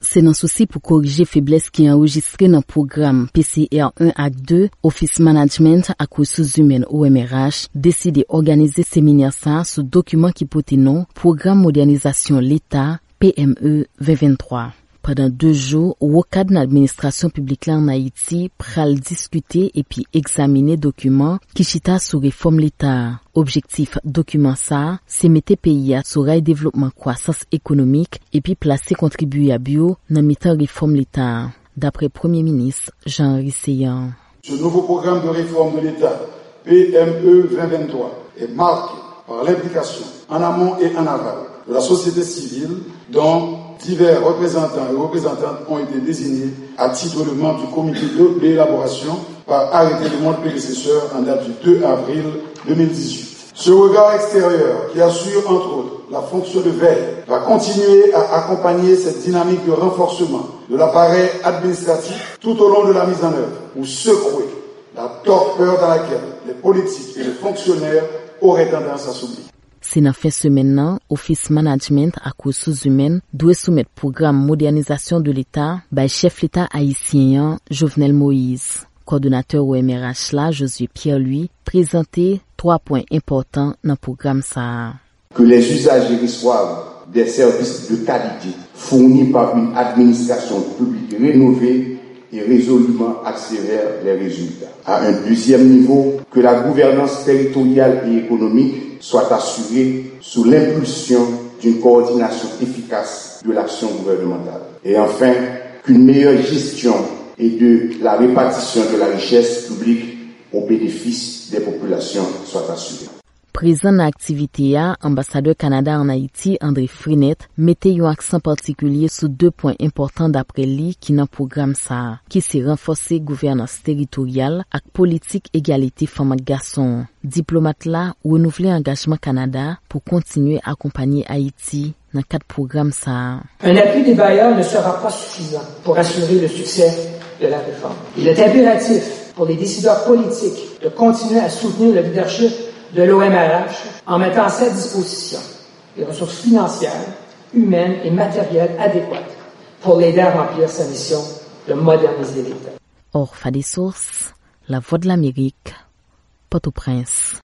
C'est un souci pour corriger faiblesse qui est enregistré dans le programme PCR 1 Acte 2, Office Management à ressources humaines OMRH, décidé organiser séminaire ça sous document qui porte nom Programme Modernisation l'État PME 2023. Pendant 2 jours, au cadre de l'administration publique là en Haïti, pral discuter et puis examiner documents qui chita sur réforme l'État. Objectif document ça, c'est mettre pays à sur rail développement croissance économique et puis placer contribuable bio dans mettant réforme l'État. D'après Premier ministre Jean-Henri Seyan. Ce nouveau programme de réforme de l'État, PME 2023, est marqué par l'implication en amont et en aval de la société civile dont divers représentants et représentantes ont été désignés à titre de membres du comité d'élaboration par arrêté de mon prédécesseur en date du 2 avril 2018. Ce regard extérieur qui assure entre autres la fonction de veille va continuer à accompagner cette dynamique de renforcement de l'appareil administratif tout au long de la mise en œuvre pour secouer la torpeur dans laquelle les politiques et les fonctionnaires auraient tendance à s'oublier. C'est dans fin semaine, Office Management à ressources humaines doit soumettre programme modernisation de l'État by chef l'État haïtien Jovenel Moïse. Coordonnateur OMRH là, Josué Pierre-Louis, présenté 3 points importants dans le programme ça. Que les usagers reçoivent des services de qualité fournis par une administration publique rénovée et résolument accélère les résultats. À un deuxième niveau, que la gouvernance territoriale et économique soit assurée sous l'impulsion d'une coordination efficace de l'action gouvernementale. Et enfin, qu'une meilleure gestion et de la répartition de la richesse publique au bénéfice des populations soit assurée. Présent dans l'activité, ambassadeur Canada en Haïti, André Frinette, mettait un accent particulier sur 2 points importants d'après lui qui dans le programme ça, qui c'est renforcer gouvernance territoriale et politique égalité femmes et garçons. Diplomate là, renouveler engagement Canada pour continuer à accompagner Haïti dans 4 programmes ça. Un appui des bailleurs ne sera pas suffisant pour assurer le succès de la réforme. Il est impératif pour les décideurs politiques de continuer à soutenir le leadership de l'OMRH en mettant à sa disposition des ressources financières, humaines et matérielles adéquates pour l'aider à remplir sa mission de moderniser l'État. Orpha des sources, la voix de l'Amérique, Port-au-Prince.